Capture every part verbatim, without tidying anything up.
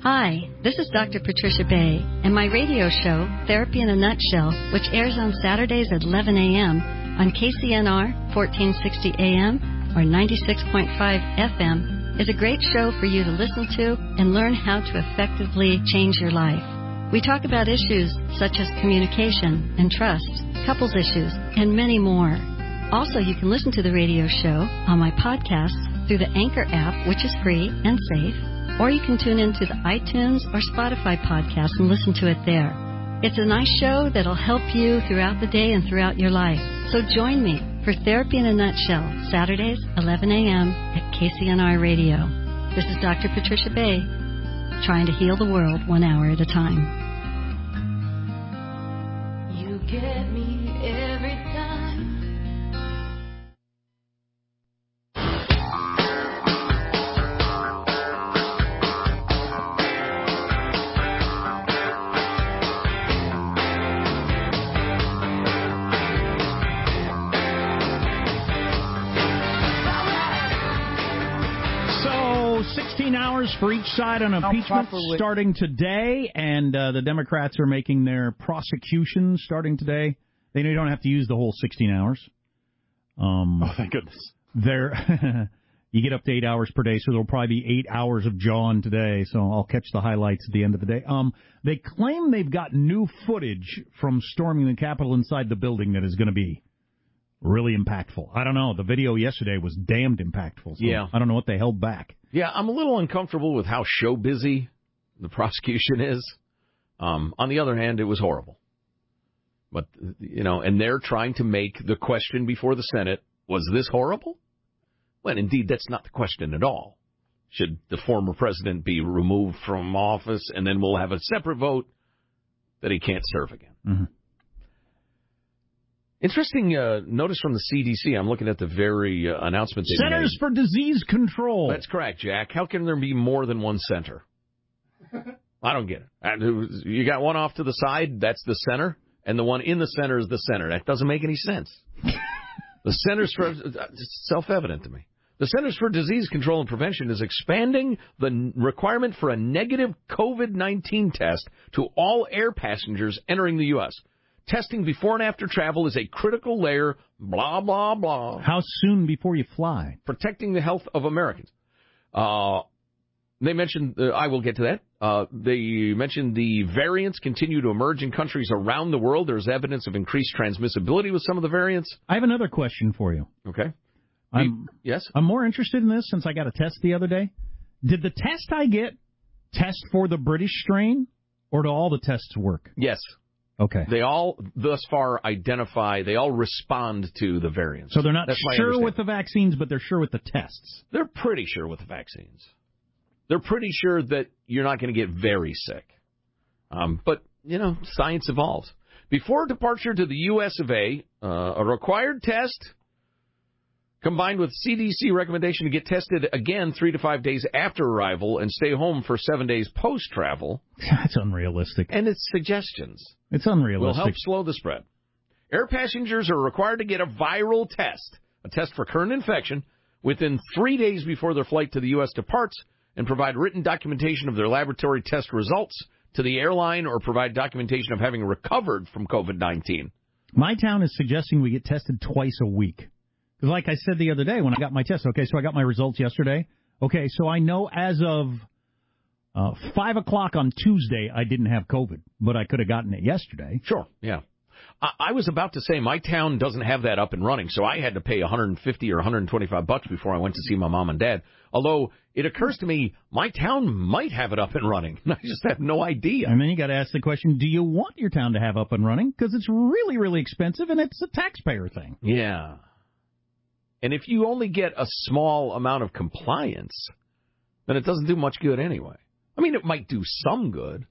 Hi, this is Doctor Patricia Bay, and my radio show, Therapy in a Nutshell, which airs on Saturdays at eleven a.m. on K C N R fourteen sixty A M or ninety-six point five F M, is a great show for you to listen to and learn how to effectively change your life. We talk about issues such as communication and trust, couples issues, and many more. Also, you can listen to the radio show on my podcasts through the Anchor app, which is free and safe, or you can tune into the iTunes or Spotify podcast and listen to it there. It's a nice show that'll help you throughout the day and throughout your life. So join me for Therapy in a Nutshell, Saturdays, eleven a.m. at K C N R Radio. This is Doctor Patricia Bay, trying to heal the world one hour at a time. You get me every time. sixteen hours for each side on impeachment starting today, and uh, the Democrats are making their prosecution starting today. They don't have to use the whole sixteen hours. Um, oh, thank goodness. They're you get up to eight hours per day, so there'll probably be eight hours of John today, so I'll catch the highlights at the end of the day. Um, they claim they've got new footage from storming the Capitol inside the building that is going to be really impactful. I don't know. The video yesterday was damned impactful. So yeah. I don't know what they held back. Yeah, I'm a little uncomfortable with how show busy the prosecution is. Um, on the other hand, it was horrible. But, you know, and they're trying to make the question before the Senate, was this horrible? Well, indeed, that's not the question at all. Should the former president be removed from office, and then we'll have a separate vote that he can't serve again? Mm-hmm. Interesting uh, notice from the C D C. I'm looking at the very uh, announcement they Centers made. for Disease Control. That's correct, Jack. How can there be more than one center? I don't get it. You got one off to the side, that's the center, and the one in the center is the center. That doesn't make any sense. The Centers for... It's self-evident to me. The Centers for Disease Control and Prevention is expanding the requirement for a negative COVID nineteen test to all air passengers entering the U S Testing before and after travel is a critical layer, blah, blah, blah. How soon before you fly? Protecting the health of Americans. Uh, they mentioned, uh, I will get to that. Uh, they mentioned the variants continue to emerge in countries around the world. There's evidence of increased transmissibility with some of the variants. I have another question for you. Okay. I'm, yes? I'm more interested in this since I got a test the other day. Did the test I get test for the British strain, or do all the tests work? Yes. Okay. They all, thus far, identify, they all respond to the variants. So they're not That's sure with the vaccines, but they're sure with the tests. They're pretty sure with the vaccines. They're pretty sure that you're not going to get very sick. Um, but, you know, science evolves. Before departure to the U S of A, uh, a required test combined with C D C recommendation to get tested again three to five days after arrival and stay home for seven days post-travel. That's unrealistic. And it's suggestions. It's unrealistic. Will help slow the spread. Air passengers are required to get a viral test, a test for current infection, within three days before their flight to the U S departs, and provide written documentation of their laboratory test results to the airline or provide documentation of having recovered from COVID nineteen. My town is suggesting we get tested twice a week. Because like I said the other day when I got my test, okay, so I got my results yesterday. Okay, so I know as of uh, five o'clock on Tuesday I didn't have COVID, but I could have gotten it yesterday. Sure, yeah. I, I was about to say my town doesn't have that up and running, so I had to pay one hundred fifty or one hundred twenty-five bucks before I went to see my mom and dad. Although it occurs to me my town might have it up and running. I just have no idea. And then you got to ask the question, do you want your town to have up and running? Because it's really, really expensive and it's a taxpayer thing. Yeah. And if you only get a small amount of compliance, then it doesn't do much good anyway. I mean, it might do some good.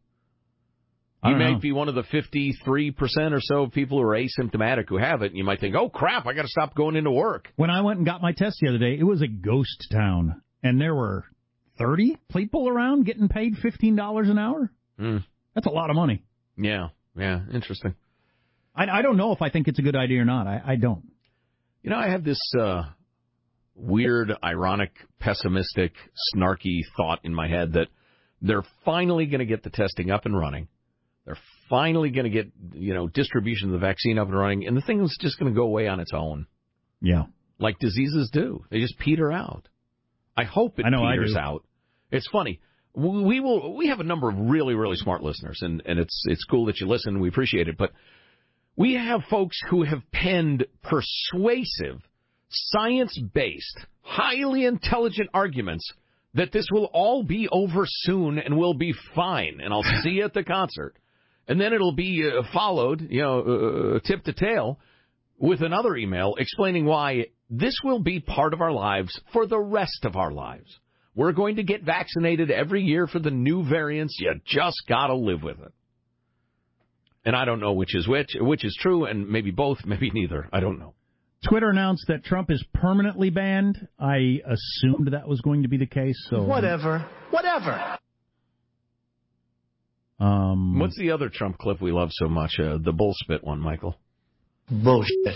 You might be one of the fifty-three percent or so of people who are asymptomatic who have it, and you might think, oh, crap, I got to stop going into work. When I went and got my test the other day, it was a ghost town, and there were thirty people around getting paid fifteen dollars an hour. Mm. That's a lot of money. Yeah, yeah, interesting. I, I don't know if I think it's a good idea or not. I, I don't. You know, I have this uh, weird, ironic, pessimistic, snarky thought in my head that They're finally going to get the testing up and running. They're finally going to get, you know, distribution of the vaccine up and running, and the thing is just going to go away on its own. Yeah. Like diseases do. They just peter out. I hope it I know peters I do. out. It's funny. We will. We have a number of really, really smart listeners, and, and it's it's cool that you listen. We appreciate it. But we have folks who have penned persuasive, science-based, highly intelligent arguments that this will all be over soon and we'll be fine, and I'll see you at the concert. And then it'll be uh, followed, you know, uh, tip to tail, with another email explaining why this will be part of our lives for the rest of our lives. We're going to get vaccinated every year for the new variants. You just got to live with it. And I don't know which is which, which is true, and maybe both, maybe neither. I don't know. Twitter announced that Trump is permanently banned. I assumed that was going to be the case. So Whatever. Whatever. Um, What's the other Trump clip we love so much? Uh, the bull spit one, Michael. Bullshit.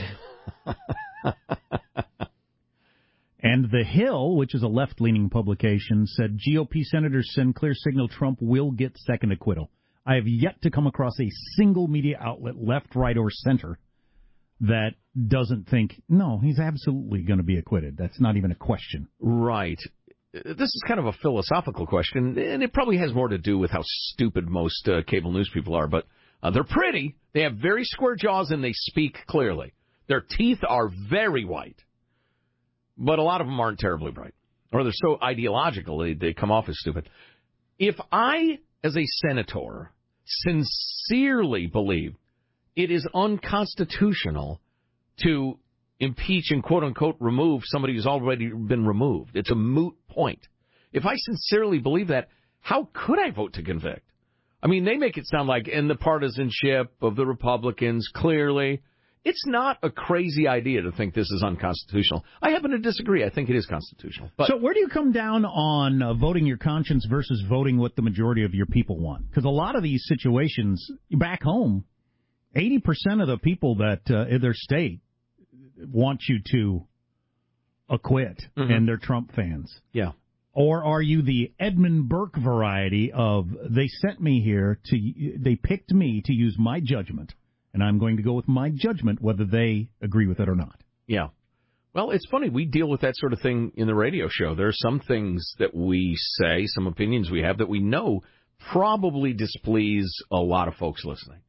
And The Hill, which is a left-leaning publication, said G O P senators send clear signal Trump will get second acquittal. I have yet to come across a single media outlet, left, right, or center, that doesn't think, no, he's absolutely going to be acquitted. That's not even a question. Right. This is kind of a philosophical question, and it probably has more to do with how stupid most uh, cable news people are. But uh, they're pretty. They have very square jaws, and they speak clearly. Their teeth are very white. But a lot of them aren't terribly bright. Or they're so ideological, they, they come off as stupid. If I, as a senator, sincerely believe it is unconstitutional to impeach and, quote-unquote, remove somebody who's already been removed, it's a moot point. If I sincerely believe that, how could I vote to convict? I mean, they make it sound like in the partisanship of the Republicans, clearly. It's not a crazy idea to think this is unconstitutional. I happen to disagree. I think it is constitutional. But so where do you come down on uh, voting your conscience versus voting what the majority of your people want? Because a lot of these situations back home, eighty percent of the people that uh, in their state want you to acquit, mm-hmm. and they're Trump fans. Yeah. Or are you the Edmund Burke variety of they sent me here to, they picked me to use my judgment, and I'm going to go with my judgment whether they agree with it or not? Yeah. Well, it's funny. We deal with that sort of thing in the radio show. There are some things that we say, some opinions we have that we know probably displease a lot of folks listening.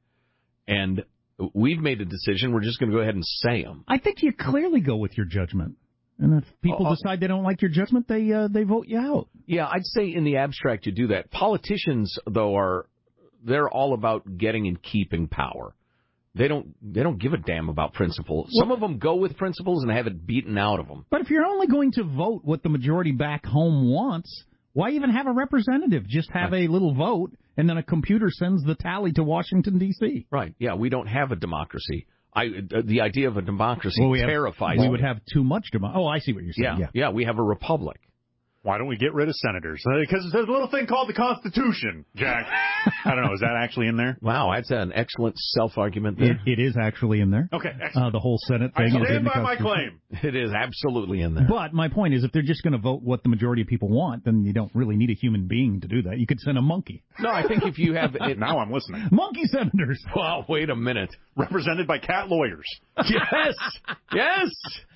And we've made a decision. We're just going to go ahead and say them. I think you clearly go with your judgment. And if people uh, decide they don't like your judgment, they uh, they vote you out. Yeah, I'd say in the abstract you do that. Politicians, though, are they're all about getting and keeping power. They don't they don't give a damn about principles. Some of them go with principles and have it beaten out of them. But if you're only going to vote what the majority back home wants, why even have a representative? Just have a little vote, and then a computer sends the tally to Washington, D C Right. Yeah, we don't have a democracy. I uh, the idea of a democracy well, we terrifies have, we me. We would have too much democracy. Oh, I see what you're saying. Yeah, yeah, yeah, we have a republic. Why don't we get rid of senators? Because there's a little thing called the Constitution, Jack. I don't know. Is that actually in there? Wow, that's an excellent self-argument there. It, it is actually in there. Okay, excellent. Uh, the whole Senate thing I is stand in the by my claim. It is absolutely in there. But my point is, if they're just going to vote what the majority of people want, then you don't really need a human being to do that. You could send a monkey. No, I think if you have... It, now I'm listening. Monkey senators. Well, wait a minute. Represented by cat lawyers. Yes! Yes!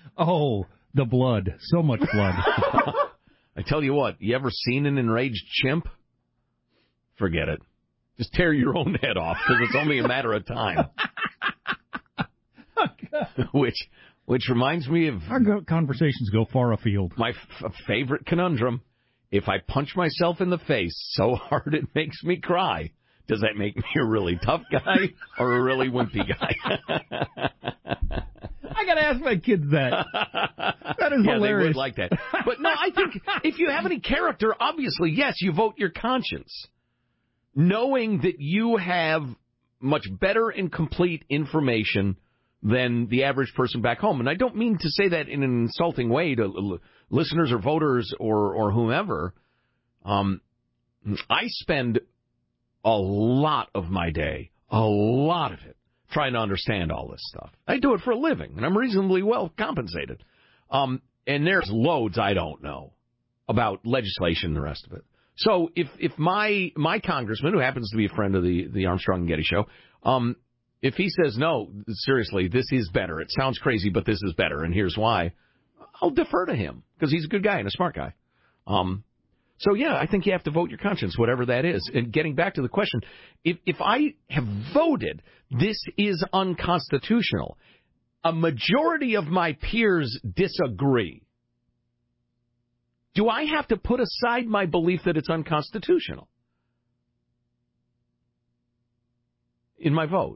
Oh, the blood. So much blood. I tell you what, you ever seen an enraged chimp? Forget it. Just tear your own head off, because it's only a matter of time. which which reminds me of... Our conversations go far afield. My f- favorite conundrum. If I punch myself in the face so hard it makes me cry, does that make me a really tough guy or a really wimpy guy? I got to ask my kids that. That is yeah, hilarious. They would like that. But no, I think if you have any character, obviously, yes, you vote your conscience. Knowing that you have much better and complete information than the average person back home. And I don't mean to say that in an insulting way to l- listeners or voters or, or whomever. Um, I spend a lot of my day, a lot of it, trying to understand all this stuff. I do it for a living, and I'm reasonably well compensated. Um, and there's loads I don't know about legislation and the rest of it. So if if my my congressman, who happens to be a friend of the, the Armstrong and Getty show, um, if he says, no, seriously, this is better. It sounds crazy, but this is better, and here's why, I'll defer to him because he's a good guy and a smart guy. Um, so, yeah, I think you have to vote your conscience, whatever that is. And getting back to the question, if if I have voted this is unconstitutional, a majority of my peers disagree. Do I have to put aside my belief that it's unconstitutional in my vote?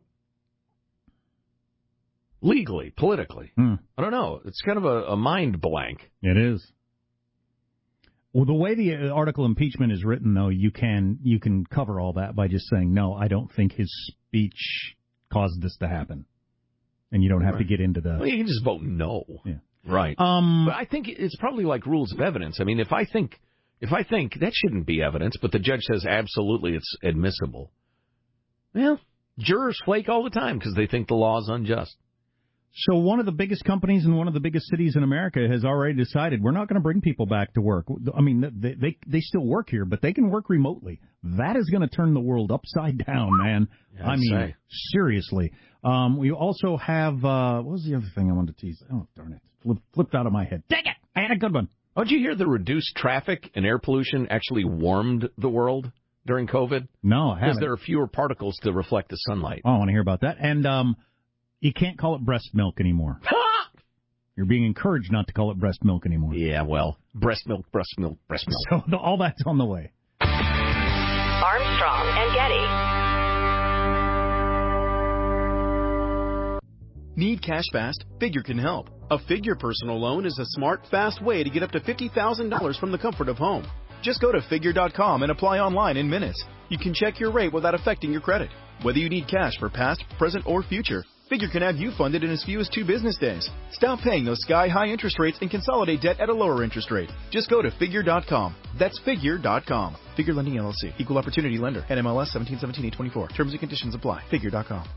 Legally, politically. Hmm. I don't know. It's kind of a, a mind blank. It is. Well, the way the article impeachment is written, though, you can you can cover all that by just saying, no, I don't think his speech caused this to happen. And you don't have right. to get into the... Well, you can just vote no. Yeah. Right. Um, but I think it's probably like rules of evidence. I mean, if I think if I think that shouldn't be evidence, but the judge says absolutely it's admissible, well, jurors flake all the time because they think the law is unjust. So one of the biggest companies in one of the biggest cities in America has already decided we're not going to bring people back to work. I mean, they, they they still work here, but they can work remotely. That is going to turn the world upside down, man. Yeah, I mean, say. seriously. Um, we also have, uh, what was the other thing I wanted to tease? Oh, darn it. Flip, flipped out of my head. Dang it! I had a good one. Oh, did you hear the reduced traffic and air pollution actually warmed the world during COVID? No, I haven't. Because there are fewer particles to reflect the sunlight. Oh, I want to hear about that. And um, you can't call it breast milk anymore. You're being encouraged not to call it breast milk anymore. Yeah, well, breast milk, breast milk, breast milk. So the, all that's on the way. Armstrong and Getty. Need cash fast? Figure can help. A Figure personal loan is a smart, fast way to get up to fifty thousand dollars from the comfort of home. Just go to figure dot com and apply online in minutes. You can check your rate without affecting your credit. Whether you need cash for past, present, or future, Figure can have you funded in as few as two business days. Stop paying those sky-high interest rates and consolidate debt at a lower interest rate. Just go to figure dot com. That's figure dot com. Figure Lending L L C. Equal Opportunity Lender. N M L S seventeen seventeen eight twenty-four. Terms and conditions apply. figure dot com.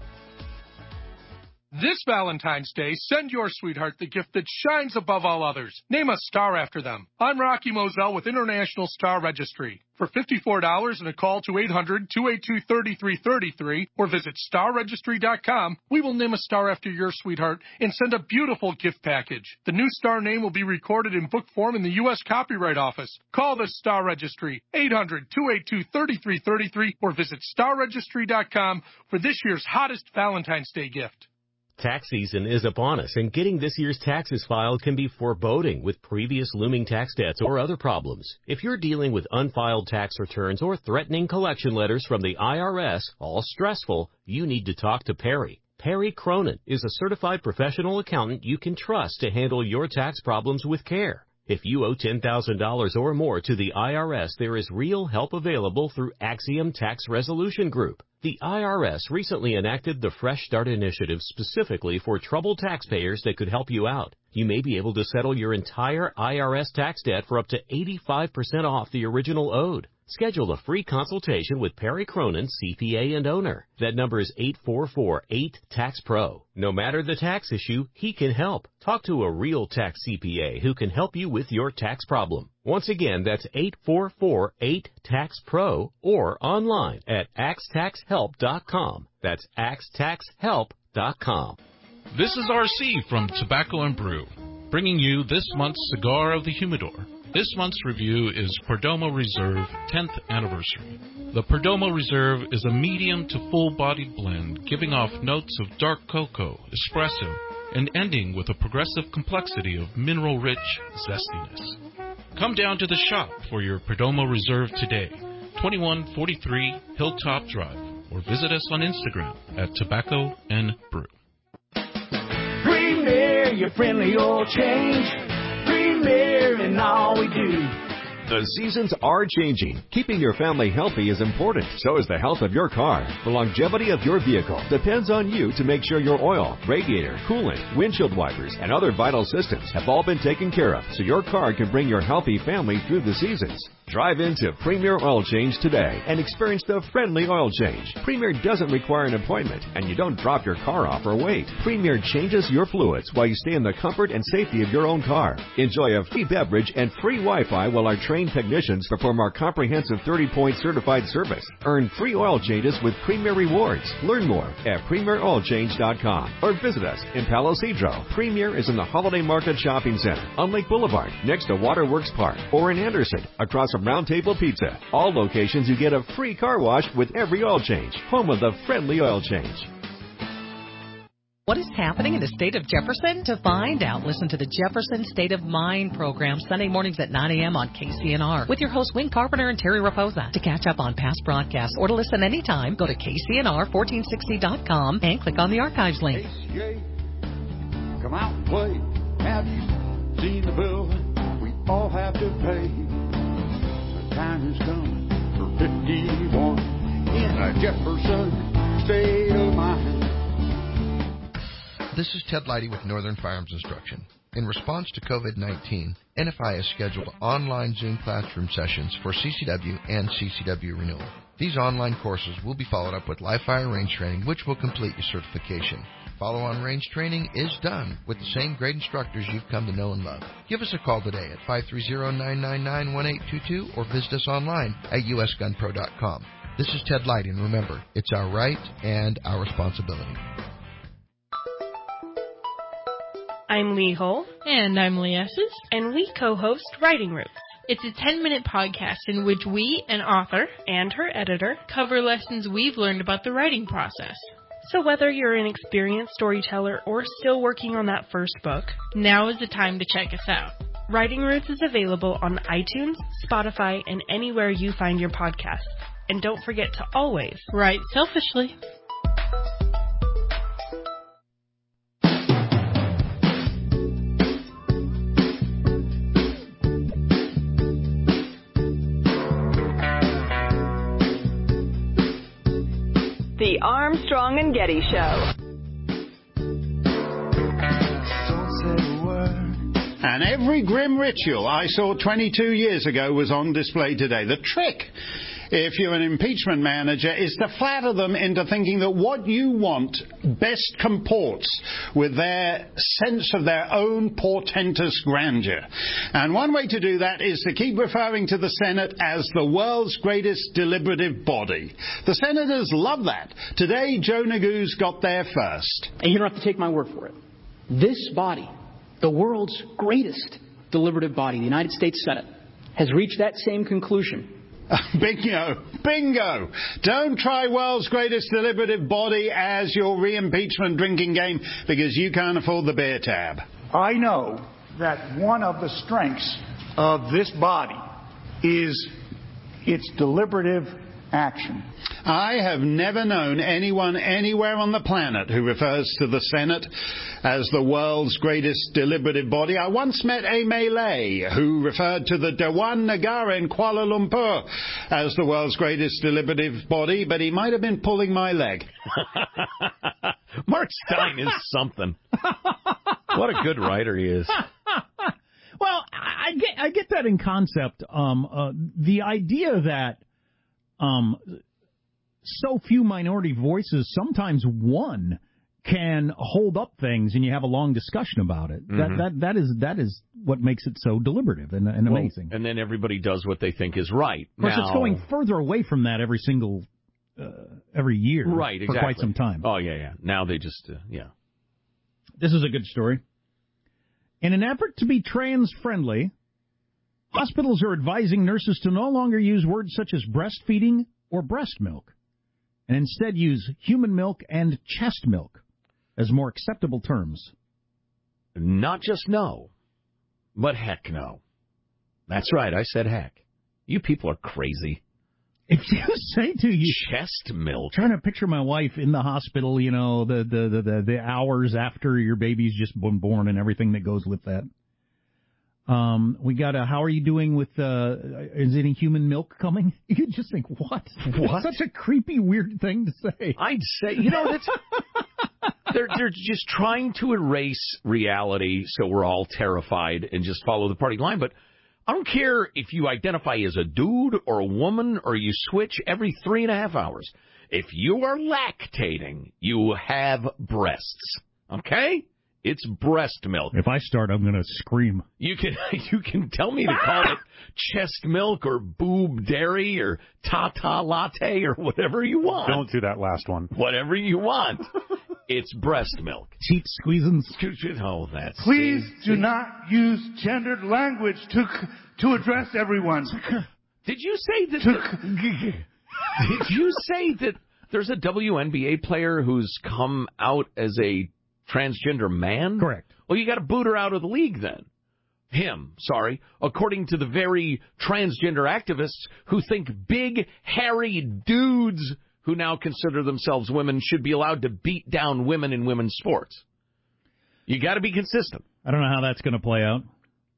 This Valentine's Day, send your sweetheart the gift that shines above all others. Name a star after them. I'm Rocky Moselle with International Star Registry. For fifty-four dollars and a call to eight hundred, two eight two, three three three three or visit star registry dot com, we will name a star after your sweetheart and send a beautiful gift package. The new star name will be recorded in book form in the U S Copyright Office. Call the Star Registry, eight hundred, two eight two, three three three three or visit star registry dot com for this year's hottest Valentine's Day gift. Tax season is upon us, and getting this year's taxes filed can be foreboding with previous looming tax debts or other problems. If you're dealing with unfiled tax returns or threatening collection letters from the I R S, all stressful, you need to talk to Perry. Perry Cronin is a certified professional accountant you can trust to handle your tax problems with care. If you owe ten thousand dollars or more to the I R S, there is real help available through Axiom Tax Resolution Group. The I R S recently enacted the Fresh Start Initiative specifically for troubled taxpayers that could help you out. You may be able to settle your entire I R S tax debt for up to eighty-five percent off the original owed. Schedule a free consultation with Perry Cronin, C P A and owner. That number is eight four four, eight, tax pro. No matter the tax issue, he can help. Talk to a real tax C P A who can help you with your tax problem. Once again, that's eight four four, eight, tax pro or online at axe tax help dot com. That's axe tax help dot com. This is R C from Tobacco and Brew, bringing you this month's Cigar of the Humidor. This month's review is Perdomo Reserve tenth Anniversary. The Perdomo Reserve is a medium to full-bodied blend, giving off notes of dark cocoa, espresso, and ending with a progressive complexity of mineral-rich zestiness. Come down to the shop for your Perdomo Reserve today, twenty-one forty-three Hilltop Drive, or visit us on Instagram at Tobacco and Brew. Premier, your friendly oil change. Premier in all we do. The seasons are changing. Keeping your family healthy is important. So is the health of your car. The longevity of your vehicle depends on you to make sure your oil, radiator, coolant, windshield wipers, and other vital systems have all been taken care of so your car can bring your healthy family through the seasons. Drive into Premier Oil Change today and experience the friendly oil change. Premier doesn't require an appointment, and you don't drop your car off or wait. Premier changes your fluids while you stay in the comfort and safety of your own car. Enjoy a free beverage and free Wi-Fi while our trained technicians perform our comprehensive thirty-point certified service. Earn free oil changes with Premier Rewards. Learn more at premier oil change dot com or visit us in Palo Cedro. Premier is in the Holiday Market Shopping Center on Lake Boulevard next to Waterworks Park, or in Anderson across from Round Table Pizza. All locations you get a free car wash with every oil change. Home of the friendly oil change. What is happening in the state of Jefferson? To find out, listen to the Jefferson State of Mind program Sunday mornings at nine a.m. on K C N R with your hosts Wing Carpenter and Terry Raposa. To catch up on past broadcasts or to listen anytime, go to K C N R fourteen sixty dot com and click on the archives link. H C A, come out and play. Have you seen the bill we all have to pay? The time has come for fifty-one in a Jefferson State of Mind. This is Ted Leidy with Northern Firearms Instruction. In response to COVID nineteen, N F I has scheduled online Zoom classroom sessions for C C W and C C W renewal. These online courses will be followed up with live fire range training, which will complete your certification. Follow-on range training is done with the same great instructors you've come to know and love. Give us a call today at five three zero, nine nine nine, one eight two two or visit us online at u s gun pro dot com. This is Ted Leidy, and remember, it's our right and our responsibility. I'm Lee Hull. And I'm Lee Esses. And we co-host Writing Roots. It's a ten-minute podcast in which we, an author, and her editor, cover lessons we've learned about the writing process. So whether you're an experienced storyteller or still working on that first book, now is the time to check us out. Writing Roots is available on iTunes, Spotify, and anywhere you find your podcasts. And don't forget to always write selfishly. The Armstrong and Getty Show. And every grim ritual I saw twenty-two years ago was on display today. The trick, if you're an impeachment manager, is to flatter them into thinking that what you want best comports with their sense of their own portentous grandeur. And one way to do that is to keep referring to the Senate as the world's greatest deliberative body. The senators love that. Today, Joe Neguse got there first. And you don't have to take my word for it. This body, the world's greatest deliberative body, the United States Senate, has reached that same conclusion. Bingo! Bingo! Don't try world's greatest deliberative body as your re-impeachment drinking game because you can't afford the beer tab. I know that one of the strengths of this body is its deliberative action. I have never known anyone anywhere on the planet who refers to the Senate as the world's greatest deliberative body. I once met a Malay who referred to the Dewan Negara in Kuala Lumpur as the world's greatest deliberative body, but he might have been pulling my leg. Mark Stein is something. What a good writer he is. Well, I get I get that in concept. Um, uh, the idea that um, so few minority voices, sometimes one, can hold up things, and you have a long discussion about it. Mm-hmm. That that that is that is what makes it so deliberative and, and well, amazing. And then everybody does what they think is right. Of course, now, it's going further away from that every single uh, every year, right? Exactly. For quite some time. Oh yeah, yeah. Now they just uh, yeah. This is a good story. In an effort to be trans-friendly, hospitals are advising nurses to no longer use words such as breastfeeding or breast milk, and instead use human milk and chest milk as more acceptable terms. Not just no, but heck no. That's right, I said heck. You people are crazy. If you say to you chest milk, trying to picture my wife in the hospital, you know, the the the the, the hours after your baby's just been born and everything that goes with that. Um, we got a, how are you doing with, uh, is any human milk coming? You could just think, what? What? Such a creepy, weird thing to say. I'd say, you know, that's, they're, they're just trying to erase reality so we're all terrified and just follow the party line. But I don't care if you identify as a dude or a woman or you switch every three and a half hours. If you are lactating, you have breasts. Okay? It's breast milk. If I start, I'm going to scream. You can you can tell me to call it chest milk or boob dairy or Tata latte or whatever you want. Don't do that last one. Whatever you want. It's breast milk. Cheap squeezins. Oh, that's... Please do not use gendered language to to address everyone. Did you say that... The, did you say that there's a W N B A player who's come out as a transgender man? Correct. Well, you got to boot her out of the league then. Him, sorry, according to the very transgender activists who think big, hairy dudes who now consider themselves women should be allowed to beat down women in women's sports. You got to be consistent. I don't know how that's going to play out.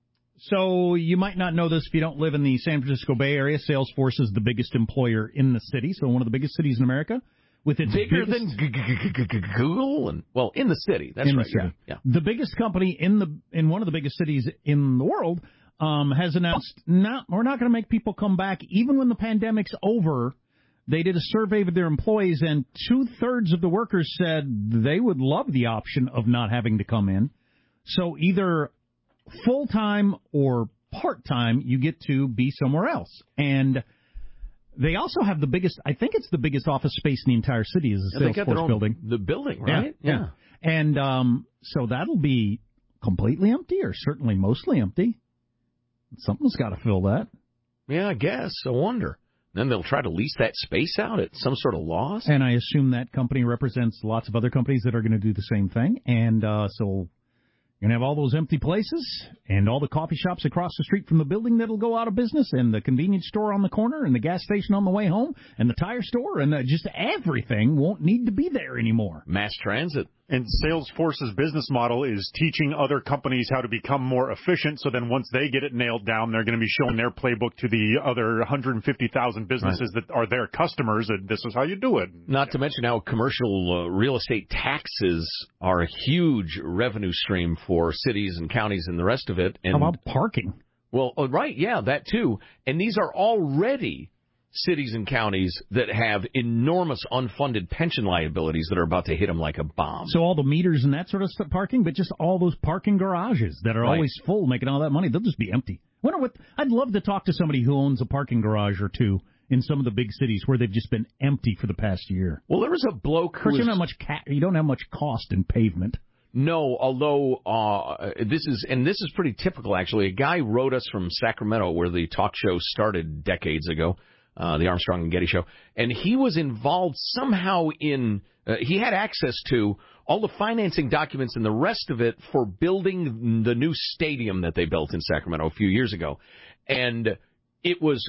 So you might not know this if you don't live in the San Francisco Bay Area. Salesforce is the biggest employer in the city, so one of the biggest cities in America. With its bigger biggest, than Google and well in the city. That's in right. The city. Yeah, yeah. The biggest company in the in one of the biggest cities in the world um, has announced not we're not going to make people come back even when the pandemic's over. They did a survey with their employees, and two thirds of the workers said they would love the option of not having to come in. So either full time or part time, you get to be somewhere else. And they also have the biggest, I think it's the biggest office space in the entire city is the Salesforce building. The building, right? Yeah. yeah. yeah. And um, so that'll be completely empty or certainly mostly empty. Something's got to fill that. Yeah, I guess. I wonder. Then they'll try to lease that space out at some sort of loss. And I assume that company represents lots of other companies that are going to do the same thing. And uh, so you're going to have all those empty places and all the coffee shops across the street from the building that'll go out of business and the convenience store on the corner and the gas station on the way home and the tire store and uh, just everything won't need to be there anymore. Mass transit. And Salesforce's business model is teaching other companies how to become more efficient, so then once they get it nailed down, they're going to be showing their playbook to the other one hundred fifty thousand businesses right. that are their customers, and this is how you do it. Not to mention how commercial uh, real estate taxes are a huge revenue stream for cities and counties and the rest of it. And, how about parking? Well, oh, right, yeah, that too. And these are already cities and counties that have enormous unfunded pension liabilities that are about to hit them like a bomb. So all the meters and that sort of stuff parking, but just all those parking garages that are right. always full, making all that money, they'll just be empty. Wonder what? I'd love to talk to somebody who owns a parking garage or two in some of the big cities where they've just been empty for the past year. Well, there was a bloke who First, was... you don't have much ca- you don't have much cost in pavement. No, although uh, this is, and this is pretty typical actually. A guy wrote us from Sacramento, where the talk show started decades ago. Uh, the Armstrong and Getty Show, and he was involved somehow in, uh, he had access to all the financing documents and the rest of it for building the new stadium that they built in Sacramento a few years ago. And it was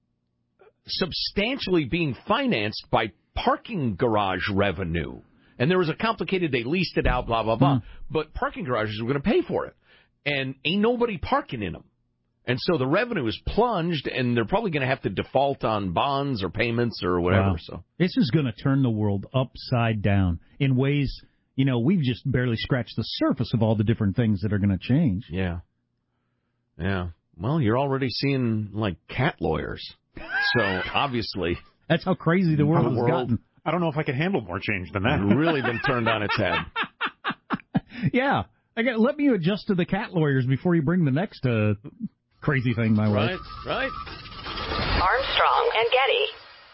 substantially being financed by parking garage revenue. And there was a complicated, they leased it out, blah, blah, blah. Mm. But parking garages were going to pay for it. And ain't nobody parking in them. And so the revenue is plunged, and they're probably going to have to default on bonds or payments or whatever. Wow. So this is going to turn the world upside down in ways, you know, we've just barely scratched the surface of all the different things that are going to change. Yeah. Yeah. Well, you're already seeing, like, cat lawyers. So, obviously. That's how crazy the world the has world, gotten. I don't know if I can handle more change than that. Really been turned on its head. Yeah. I got, let me adjust to the cat lawyers before you bring the next uh, crazy thing my way. Right, right. Armstrong and Getty.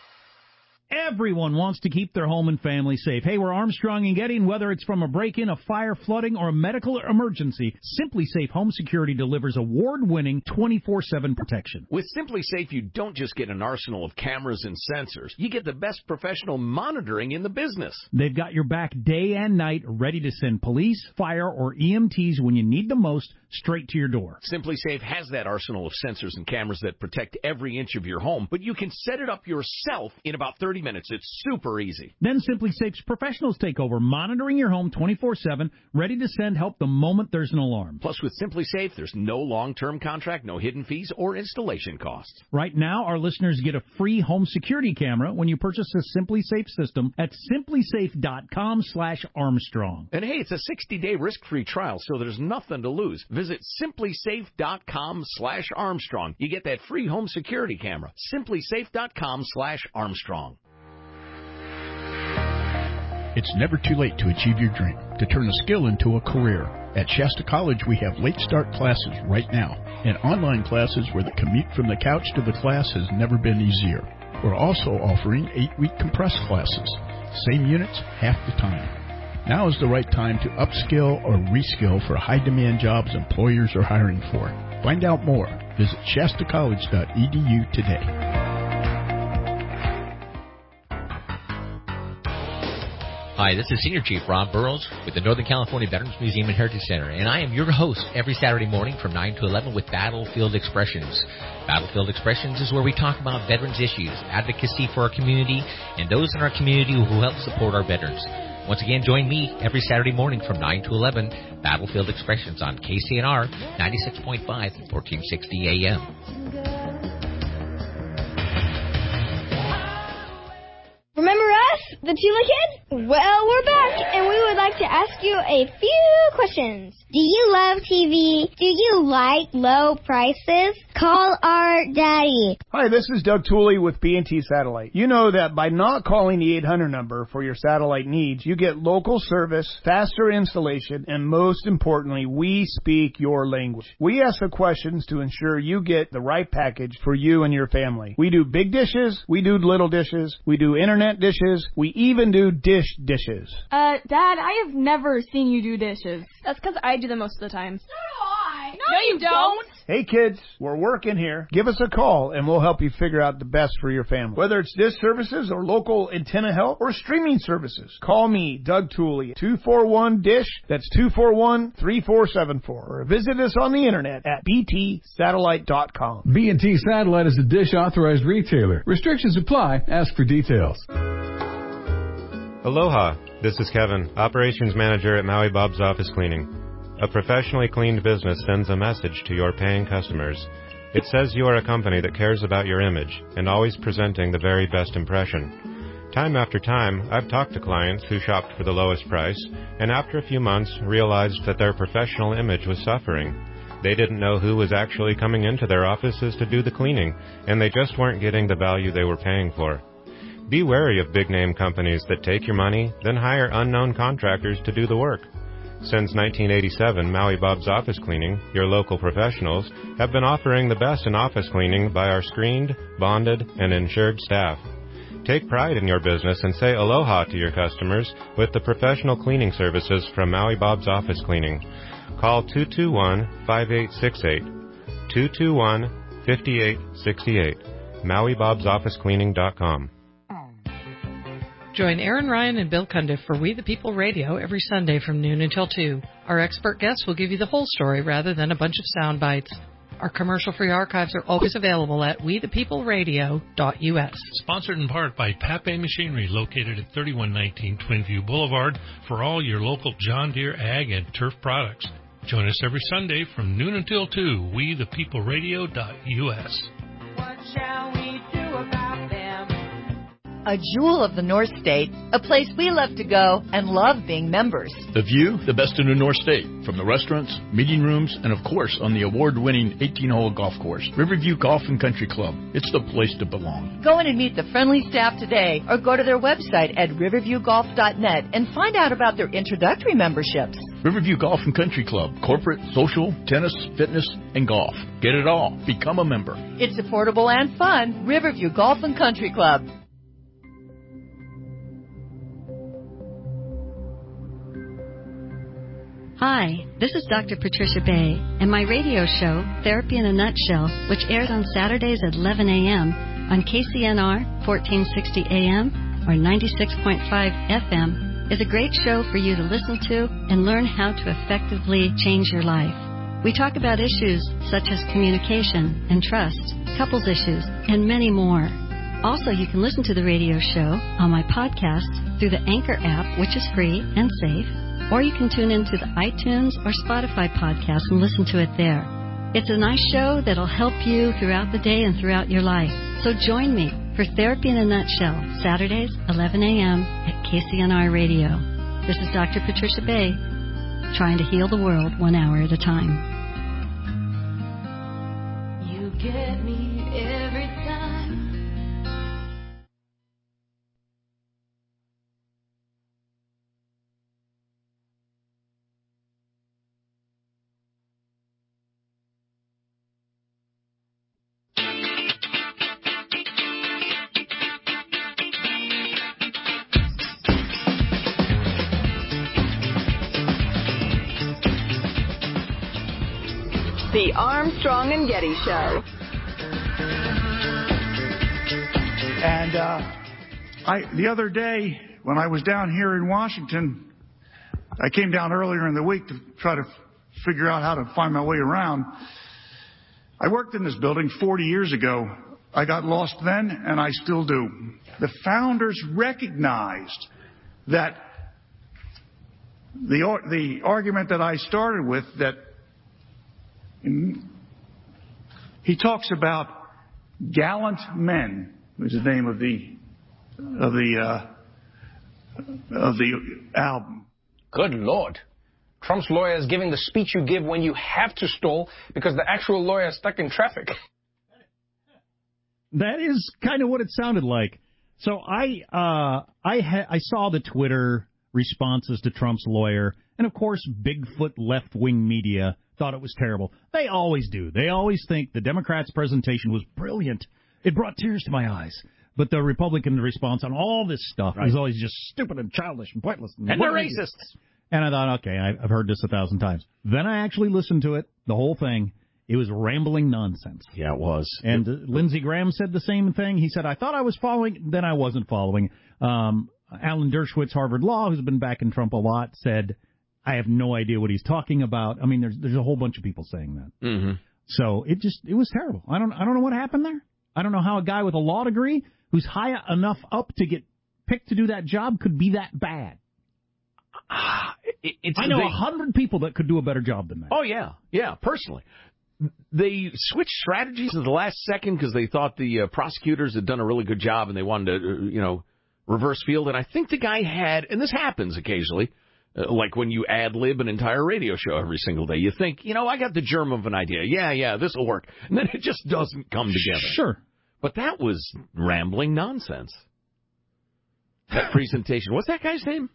Everyone wants to keep their home and family safe. Hey, we're Armstrong and Getty, and whether it's from a break-in, a fire, flooding, or a medical emergency, Simply Safe Home Security delivers award-winning twenty-four seven protection. With Simply Safe, you don't just get an arsenal of cameras and sensors. You get the best professional monitoring in the business. They've got your back day and night, ready to send police, fire, or E M Ts when you need them most, straight to your door. Simply Safe has that arsenal of sensors and cameras that protect every inch of your home, but you can set it up yourself in about thirty minutes. It's super easy. Then Simply Safe's professionals take over, monitoring your home twenty-four seven, ready to send help the moment there's an alarm. Plus, with Simply Safe, there's no long-term contract, no hidden fees, or installation costs. Right now, our listeners get a free home security camera when you purchase a Simply Safe system at simply safe dot com slash Armstrong. And hey, it's a sixty-day risk-free trial, so there's nothing to lose. Visit simplysafe.com slash Armstrong. You get that free home security camera. simplysafe.com slash Armstrong. It's never too late to achieve your dream, to turn a skill into a career. At Shasta College, we have late start classes right now, and online classes where the commute from the couch to the class has never been easier. We're also offering eight-week compressed classes. Same units, half the time. Now is the right time to upskill or reskill for high-demand jobs employers are hiring for. Find out more. Visit shasta college dot e d u today. Hi, this is Senior Chief Rob Burrows with the Northern California Veterans Museum and Heritage Center, and I am your host every Saturday morning from nine to eleven with Battlefield Expressions. Battlefield Expressions is where we talk about veterans issues, advocacy for our community, and those in our community who help support our veterans. Once again, join me every Saturday morning from nine to eleven, Battlefield Expressions on K C N R ninety-six point five, fourteen sixty A M. Remember us, the Tula Kid? Well, we're back, and we would like to ask you a few questions. Do you love T V? Do you like low prices? Call our daddy. Hi, this is Doug Tooley with B and T Satellite. You know that by not calling the eight hundred number for your satellite needs, you get local service, faster installation, and most importantly, we speak your language. We ask the questions to ensure you get the right package for you and your family. We do big dishes, we do little dishes, we do internet dishes, we even do dish dishes. Uh, Dad, I have never seen you do dishes. That's because I do them most of the time. So do I. No, no you don't. Hey kids, we're working here. Give us a call and we'll help you figure out the best for your family. Whether it's dish services or local antenna help or streaming services, call me, Doug Tooley, two four one dish. That's two four one, three four seven four. Or visit us on the internet at b t satellite dot com. B and T Satellite is a Dish authorized retailer. Restrictions apply. Ask for details. Aloha, this is Kevin, Operations Manager at Maui Bob's Office Cleaning. A professionally cleaned business sends a message to your paying customers. It says you are a company that cares about your image and always presenting the very best impression. Time after time, I've talked to clients who shopped for the lowest price and after a few months realized that their professional image was suffering. They didn't know who was actually coming into their offices to do the cleaning, and they just weren't getting the value they were paying for. Be wary of big-name companies that take your money, then hire unknown contractors to do the work. Since nineteen eighty-seven, Maui Bob's Office Cleaning, your local professionals, have been offering the best in office cleaning by our screened, bonded, and insured staff. Take pride in your business and say aloha to your customers with the professional cleaning services from Maui Bob's Office Cleaning. Call two two one, five eight six eight, two two one, five eight six eight, maui bobs office cleaning dot com. Join Aaron Ryan and Bill Cundiff for We the People Radio every Sunday from noon until two. Our expert guests will give you the whole story rather than a bunch of sound bites. Our commercial-free archives are always available at we the people radio dot u s. Sponsored in part by Pape Machinery, located at thirty-one nineteen Twinview Boulevard, for all your local John Deere ag and turf products. Join us every Sunday from noon until two, we the people radio dot u s. What shall we do about them? A jewel of the North State, a place we love to go and love being members. The view, the best in the North State, from the restaurants, meeting rooms, and of course on the award-winning eighteen-hole golf course, Riverview Golf and Country Club. It's the place to belong. Go in and meet the friendly staff today or go to their website at riverview golf dot net and find out about their introductory memberships. Riverview Golf and Country Club, corporate, social, tennis, fitness, and golf. Get it all. Become a member. It's affordable and fun. Riverview Golf and Country Club. Hi, this is Doctor Patricia Bay, and my radio show, Therapy in a Nutshell, which airs on Saturdays at eleven a.m. on K C N R fourteen sixty A M or ninety-six point five F M, is a great show for you to listen to and learn how to effectively change your life. We talk about issues such as communication and trust, couples issues, and many more. Also, you can listen to the radio show on my podcast through the Anchor app, which is free and safe, or you can tune into the iTunes or Spotify podcast and listen to it there. It's a nice show that'll help you throughout the day and throughout your life. So join me for Therapy in a Nutshell, Saturdays, eleven a.m. at K C N R Radio. This is Doctor Patricia Bay, trying to heal the world one hour at a time. get me every time. The Armstrong and Getty Show. And uh, I, the other day, when I was down here in Washington, I came down earlier in the week to try to figure out how to find my way around. I worked in this building forty years ago. I got lost then, and I still do. The founders recognized that the the argument that I started with, that he talks about gallant men, was the name of the of the uh, of the album. Good Lord. Trump's lawyer is giving the speech you give when you have to stall because the actual lawyer is stuck in traffic. That is kind of what it sounded like. So I uh, I ha- I saw the Twitter responses to Trump's lawyer, and of course, Bigfoot left-wing media thought it was terrible. They always do. They always think the Democrats' presentation was brilliant. It brought tears to my eyes. But the Republican response on all this stuff right. is always just stupid and childish and pointless. And, and they're racists. And I thought, okay, I've heard this a thousand times. Then I actually listened to it, the whole thing. It was rambling nonsense. Yeah, it was. And uh, Lindsey Graham said the same thing. He said, I thought I was following, then I wasn't following. Um, Alan Dershowitz, Harvard Law, who's been backing Trump a lot, said, I have no idea what he's talking about. I mean, there's there's a whole bunch of people saying that. Mm-hmm. So it just, it was terrible. I don't I don't know what happened there. I don't know how a guy with a law degree who's high enough up to get picked to do that job could be that bad. Uh, it, it's, I know a they, hundred people that could do a better job than that. Oh, yeah. Yeah, personally. They switched strategies at the last second because they thought the uh, prosecutors had done a really good job and they wanted to, uh, you know, reverse field. And I think the guy had, and this happens occasionally, uh, like when you ad-lib an entire radio show every single day. You think, you know, I got the germ of an idea. Yeah, yeah, this will work. And then it just doesn't come together. Sure. But that was rambling nonsense. That presentation. What's that guy's name?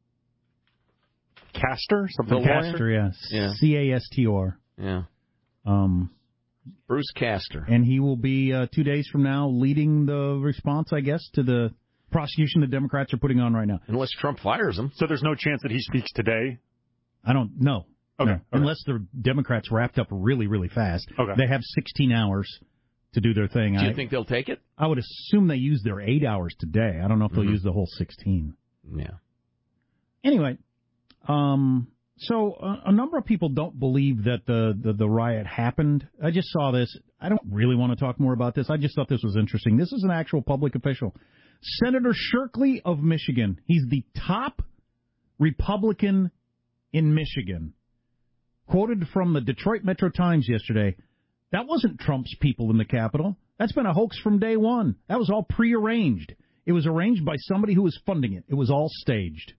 Castor? Something Castor, yes. Yeah. C A S T O R. Yeah. Um, Bruce Castor. And he will be, uh, two days from now, leading the response, I guess, to the prosecution the Democrats are putting on right now. Unless Trump fires him. So there's no chance that he speaks today? I don't know. Okay. No. okay. Unless the Democrats wrapped up really, really fast. Okay. They have sixteen hours to do their thing. Do you I, think they'll take it? I would assume they use their eight hours today. I don't know if they'll mm-hmm. use the whole sixteen. Yeah. Anyway, um, so a, a number of people don't believe that the, the, the riot happened. I just saw this. I don't really want to talk more about this. I just thought this was interesting. This is an actual public official. Senator Shirkley of Michigan. He's the top Republican in Michigan. Quoted from the Detroit Metro Times yesterday. That wasn't Trump's people in the Capitol. That's been a hoax from day one. That was all prearranged. It was arranged by somebody who was funding it. It was all staged.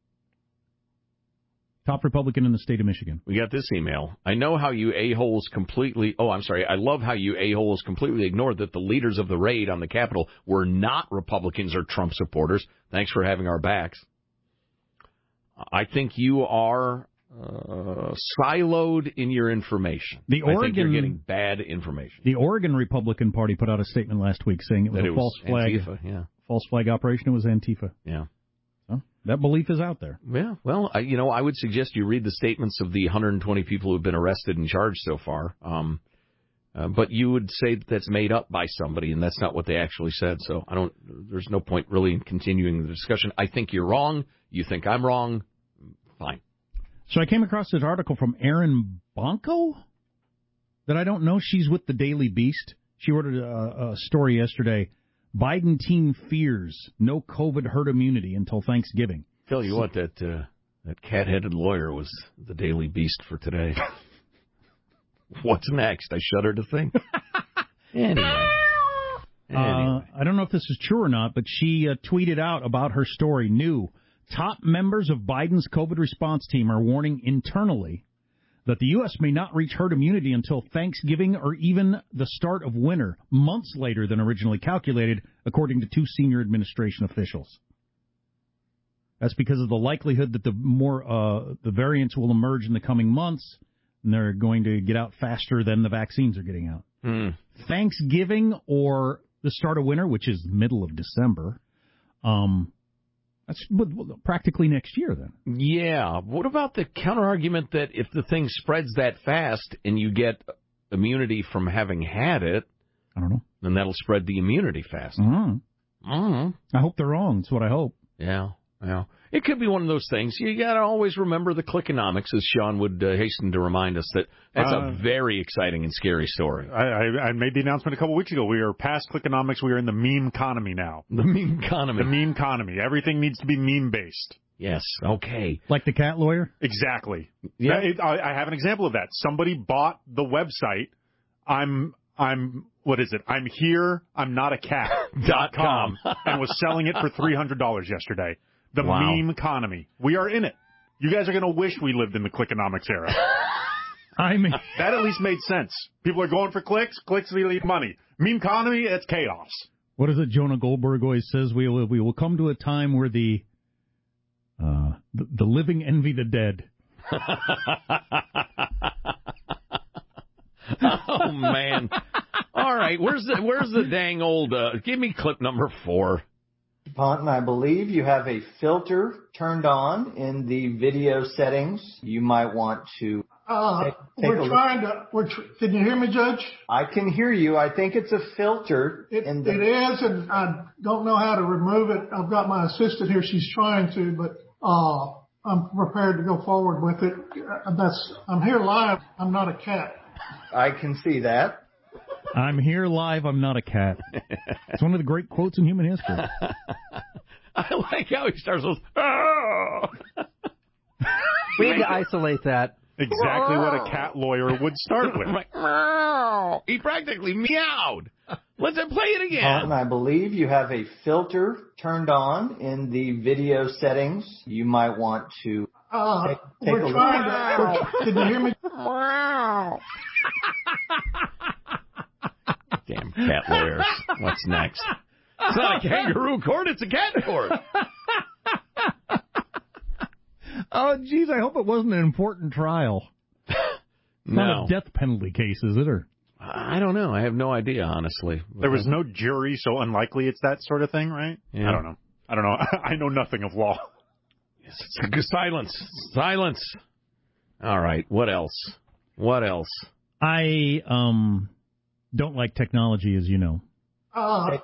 Top Republican in the state of Michigan. We got this email. I know how you a-holes completely... Oh, I'm sorry. I love how you a-holes completely ignored that the leaders of the raid on the Capitol were not Republicans or Trump supporters. Thanks for having our backs. I think you are... Uh, siloed in your information. The Oregon, I think you're getting bad information. The Oregon Republican Party put out a statement last week saying it was that a it false was flag, Antifa, yeah. false flag operation. It was Antifa. Yeah, so that belief is out there. Yeah, well, I, you know, I would suggest you read the statements of the one hundred twenty people who have been arrested and charged so far. Um, uh, but you would say that that's made up by somebody, and that's not what they actually said. So I don't. There's no point really in continuing the discussion. I think you're wrong. You think I'm wrong. Fine. So I came across this article from Erin Bonko that I don't know. She's with the Daily Beast. She wrote a, a story yesterday. Biden team fears no COVID herd immunity until Thanksgiving. Tell you what, that uh, that cat-headed lawyer was the Daily Beast for today. What's next? I shudder to think. Anyway. anyway. Uh, I don't know if this is true or not, but she uh, tweeted out about her story. New. Top members of Biden's COVID response team are warning internally that the U S may not reach herd immunity until Thanksgiving or even the start of winter, months later than originally calculated, according to two senior administration officials. That's because of the likelihood that the more uh, the variants will emerge in the coming months, and they're going to get out faster than the vaccines are getting out. Mm. Thanksgiving or the start of winter, which is middle of December, um, that's practically next year then. Yeah. What about the counter-argument that if the thing spreads that fast and you get immunity from having had it, I don't know, then that'll spread the immunity faster. Mm-hmm. Mm-hmm. I hope they're wrong. That's what I hope. Yeah. Yeah. It could be one of those things. You got to always remember the clickonomics, as Sean would uh, hasten to remind us that that's uh, a very exciting and scary story. I, I, I made the announcement a couple weeks ago. We are past clickonomics. We are in the meme economy now. The meme economy. The meme economy. Everything needs to be meme-based. Yes. Okay. Like the cat lawyer? Exactly. Yeah. It, I, I have an example of that. Somebody bought the website. I'm, I'm, what is it? I'm here. I'm not a cat. dot com and was selling it for three hundred dollars yesterday. The wow. meme economy. We are in it. You guys are going to wish we lived in the clickonomics era. I mean, that at least made sense. People are going for clicks. Clicks lead money. Meme economy, it's chaos. What is it Jonah Goldberg always says? We will, we will come to a time where the, uh, the, the living envy the dead. Oh, man. All right. Where's the, where's the dang old, uh, give me clip number four. Ponton, I believe you have a filter turned on in the video settings. You might want to uh, take, take we're a trying look. to, we're tr- can you hear me, Judge? I can hear you. I think it's a filter. It, in the... it is, and I don't know how to remove it. I've got my assistant here. She's trying to, but uh, I'm prepared to go forward with it. That's I'm here live. I'm not a cat. I can see that. I'm here live, I'm not a cat. It's one of the great quotes in human history. I like how he starts with, oh! We need to isolate that. Exactly what a cat lawyer would start with. Like, he practically meowed. Let's play it again. Um, I believe you have a filter turned on in the video settings. You might want to uh, take, take we're a trying look. To, can you hear me? Damn cat lawyers. What's next? It's not a kangaroo court, it's a cat court. Oh, geez, I hope it wasn't an important trial. It's no. Not a death penalty case, is it? Or I don't know. I have no idea, honestly. There was no jury, so unlikely it's that sort of thing, right? Yeah. I don't know. I don't know. I know nothing of law. Yes, it's silence. Silence. All right. What else? What else? I um don't like technology, as you know. Uh.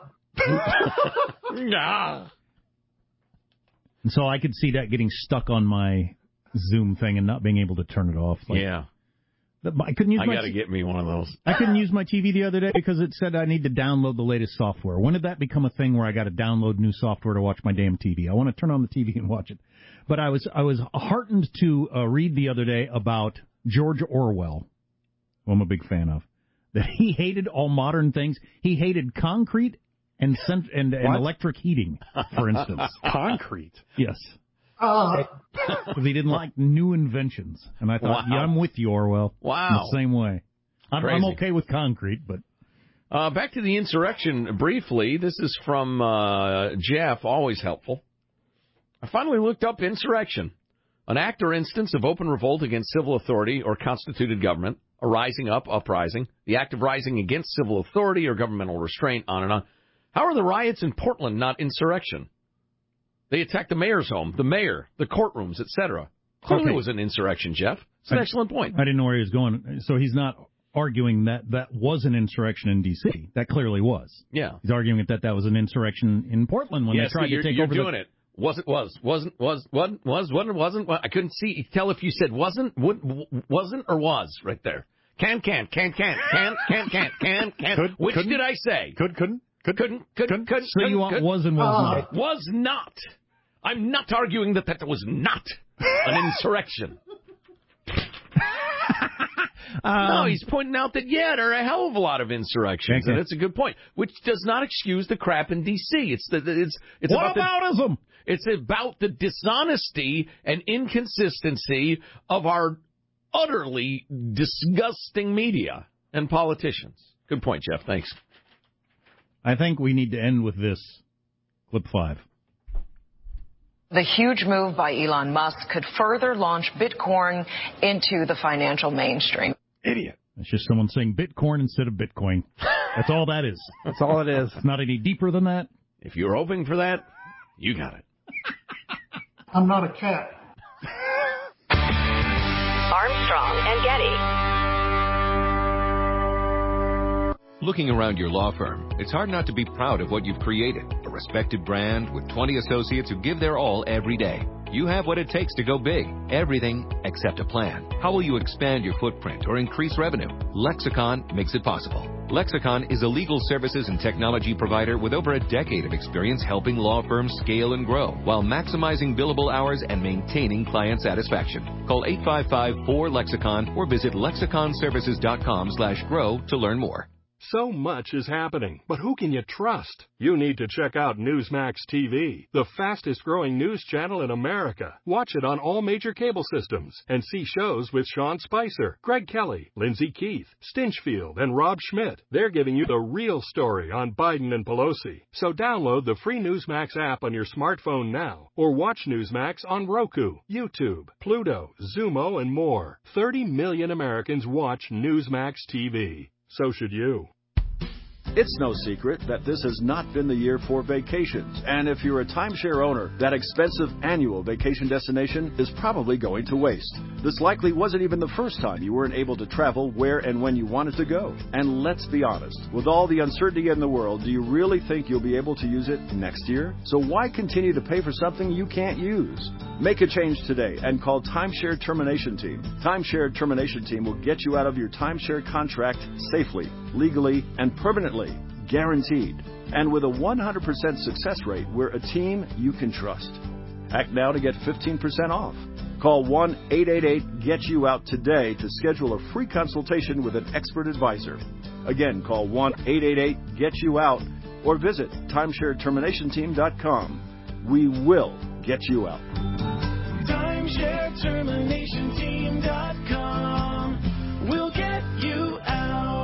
Nah. And so I could see that getting stuck on my Zoom thing and not being able to turn it off. Like, yeah. The, I couldn't use. I my got to get me one of those. I couldn't use my T V the other day because it said I need to download the latest software. When did that become a thing where I got to download new software to watch my damn T V? I want to turn on the T V and watch it. But I was I was heartened to uh, read the other day about George Orwell, who I'm a big fan of, that he hated all modern things. He hated concrete and cent- and, and electric heating, for instance. Concrete? Yes. Uh, Because he didn't like new inventions. And I thought, wow. yeah, I'm with you, Orwell. Wow. In the same way. I'm, Crazy. I'm okay with concrete, but... Uh, back to the insurrection briefly. This is from uh, Jeff, always helpful. I finally looked up insurrection, an act or instance of open revolt against civil authority or constituted government, a rising up, uprising, the act of rising against civil authority or governmental restraint, on and on. How are the riots in Portland not insurrection? They attacked the mayor's home, the mayor, the courtrooms, et cetera. Clearly Okay. it was an insurrection, Jeff. It's an I, excellent point. I didn't know where he was going. So he's not arguing that that was an insurrection in D C That clearly was. Yeah. He's arguing that that was an insurrection in Portland when yes, they tried you're, to take you're over doing the... it. Was it was wasn't was wasn't was wasn't wasn't I couldn't see tell if you said wasn't would, wasn't or was right there. Can can can can can can can can can. Could, Which couldn't, did I say? Could couldn't could couldn't couldn't couldn't. So you want was and was uh, not. Was not. I'm not arguing that that was not an insurrection. um, no, he's pointing out that, yeah, there are a hell of a lot of insurrections, okay. and it's a good point, which does not excuse the crap in D C It's the, it's it's what about aboutism? The, it's about the dishonesty and inconsistency of our utterly disgusting media and politicians. Good point, Jeff. Thanks. I think we need to end with this. Clip five. The huge move by Elon Musk could further launch Bitcoin into the financial mainstream. Idiot. It's just someone saying Bitcoin instead of Bitcoin. That's all that is. That's all it is. It's not any deeper than that. If you're hoping for that, you got it. I'm not a cat. Armstrong and Getty. Looking around your law firm, it's hard not to be proud of what you've created. A respected brand with twenty associates who give their all every day. You have what it takes to go big. Everything except a plan. How will you expand your footprint or increase revenue? Lexicon makes it possible. Lexicon is a legal services and technology provider with over a decade of experience helping law firms scale and grow while maximizing billable hours and maintaining client satisfaction. Call eight five five, four, Lexicon or visit lexicon services dot com slash grow to learn more. So much is happening, but who can you trust? You need to check out Newsmax T V, the fastest-growing news channel in America. Watch it on all major cable systems and see shows with Sean Spicer, Greg Kelly, Lindsay Keith, Stinchfield, and Rob Schmidt. They're giving you the real story on Biden and Pelosi. So download the free Newsmax app on your smartphone now or watch Newsmax on Roku, YouTube, Pluto, Zumo, and more. thirty million Americans watch Newsmax T V. So should you. It's no secret that this has not been the year for vacations, and if you're a timeshare owner, that expensive annual vacation destination is probably going to waste. This likely wasn't even the first time you weren't able to travel where and when you wanted to go. And let's be honest, with all the uncertainty in the world, do you really think you'll be able to use it next year? So why continue to pay for something you can't use? Make a change today and call Timeshare Termination Team. Timeshare Termination Team will get you out of your timeshare contract safely, legally, and permanently. Guaranteed. And with a one hundred percent success rate, we're a team you can trust. Act now to get fifteen percent off. Call one eight eight eight, G E T Y O U Out today to schedule a free consultation with an expert advisor. Again, call one eight eight eight, G E T Y O U Out or visit timeshare termination team dot com. We will get you out. timeshare termination team dot com. We'll get you out.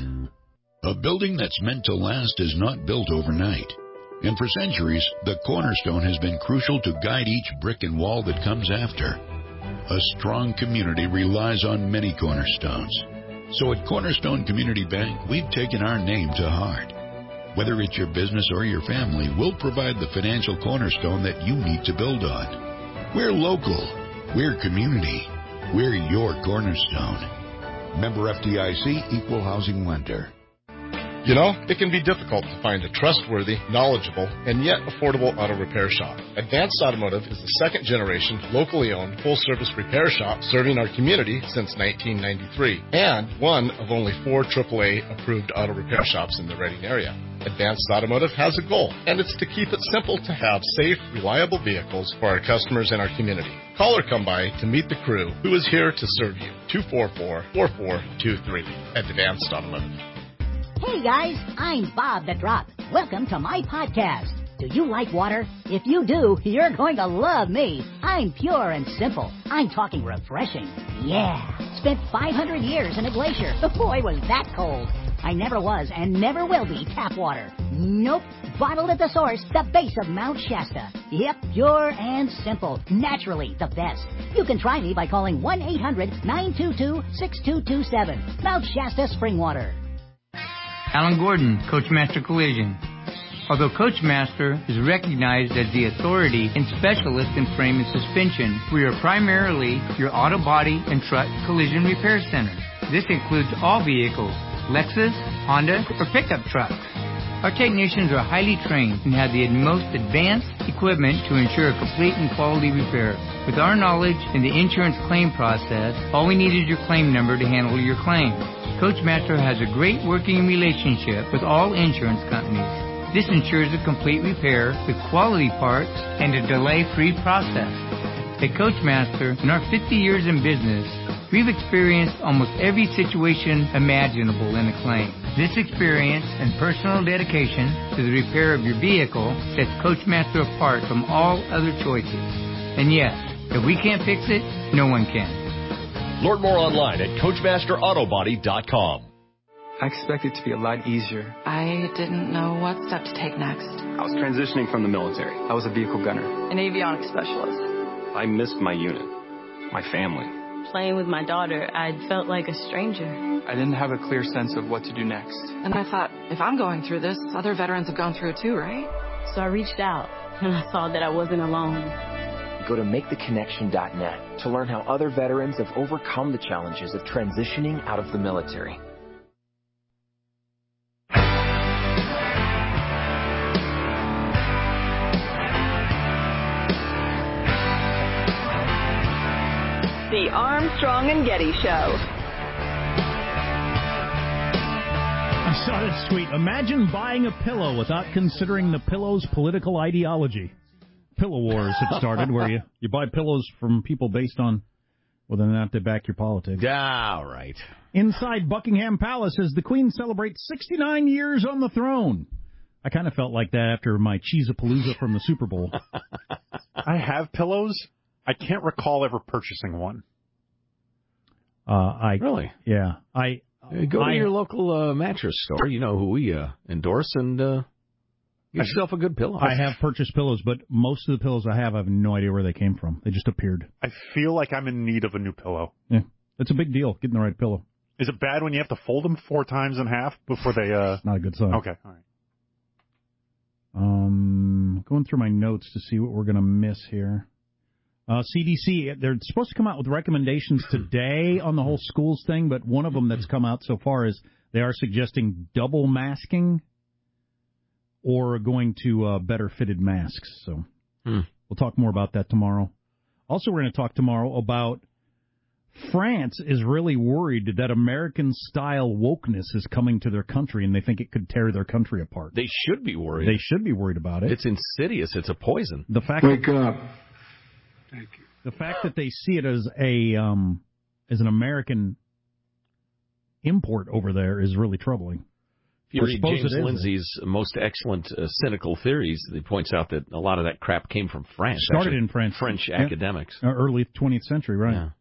A building that's meant to last is not built overnight. And for centuries, the cornerstone has been crucial to guide each brick and wall that comes after. A strong community relies on many cornerstones. So at Cornerstone Community Bank, we've taken our name to heart. Whether it's your business or your family, we'll provide the financial cornerstone that you need to build on. We're local. We're community. We're your cornerstone. Member F D I C, Equal Housing Lender. You know, it can be difficult to find a trustworthy, knowledgeable, and yet affordable auto repair shop. Advanced Automotive is the second generation, locally owned, full-service repair shop serving our community since nineteen ninety-three, and one of only four triple A approved auto repair shops in the Reading area. Advanced Automotive has a goal, and it's to keep it simple to have safe, reliable vehicles for our customers and our community. Call or come by to meet the crew who is here to serve you. two four four, four four two three at Advanced Automotive. Hey guys, I'm Bob the Drop. Welcome to my podcast. Do you like water? If you do, you're going to love me. I'm pure and simple. I'm talking refreshing. Yeah. Spent five hundred years in a glacier. Boy, was that cold. I never was and never will be tap water. Nope. Bottled at the source, the base of Mount Shasta. Yep, pure and simple. Naturally the best. You can try me by calling one eight hundred nine two two six two two seven. Mount Shasta Spring Water. Alan Gordon, Coachmaster Collision. Although Coachmaster is recognized as the authority and specialist in frame and suspension, we are primarily your auto body and truck collision repair center. This includes all vehicles, Lexus, Honda, or pickup trucks. Our technicians are highly trained and have the most advanced equipment to ensure a complete and quality repair. With our knowledge in the insurance claim process, all we need is your claim number to handle your claim. Coachmaster has a great working relationship with all insurance companies. This ensures a complete repair with quality parts and a delay-free process. At Coachmaster, in our fifty years in business, we've experienced almost every situation imaginable in a claim. This experience and personal dedication to the repair of your vehicle sets Coachmaster apart from all other choices. And yes, if we can't fix it, no one can. Learn more online at Coachmaster Auto Body dot com. I expected it to be a lot easier. I didn't know what step to take next. I was transitioning from the military. I was a vehicle gunner. An avionics specialist. I missed my unit, my family. Playing with my daughter, I felt like a stranger. I didn't have a clear sense of what to do next. And I thought, if I'm going through this, other veterans have gone through it too, right? So I reached out, and I saw that I wasn't alone. Go to make the connection dot net to learn how other veterans have overcome the challenges of transitioning out of the military. The Armstrong and Getty Show. I saw this tweet. Imagine buying a pillow without considering the pillow's political ideology. Pillow wars have started where you, you buy pillows from people based on whether or not they back your politics. All right. Inside Buckingham Palace as the Queen celebrates sixty-nine years on the throne. I kind of felt like that after my Cheesapalooza from the Super Bowl. I have pillows. I can't recall ever purchasing one. Uh, I Really? Yeah. I Uh, Go to I- your local uh, mattress store. You know who we uh, endorse, and uh, get yourself a good pillow. I have purchased pillows, but most of the pillows I have, I have no idea where they came from. They just appeared. I feel like I'm in need of a new pillow. Yeah. It's a big deal, getting the right pillow. Is it bad when you have to fold them four times in half before they... Uh... Not a good sign. Okay, all right. Um, going through my notes to see what we're going to miss here. Uh, C D C, they're supposed to come out with recommendations today on the whole schools thing, but one of them that's come out so far is they are suggesting double masking or going to uh, better fitted masks. So hmm. we'll talk more about that tomorrow. Also, we're going to talk tomorrow about France is really worried that American-style wokeness is coming to their country, and they think it could tear their country apart. They should be worried. They should be worried about it. It's insidious. It's a poison. The fact Wake that, up. Thank you. The fact that they see it as a um, as an American import over there is really troubling. If you Or read suppose James it is. Lindsay's most excellent uh, cynical theories, he points out that a lot of that crap came from France. Started actually, in France. French Yeah. academics. Uh, early twentieth century, right? Yeah.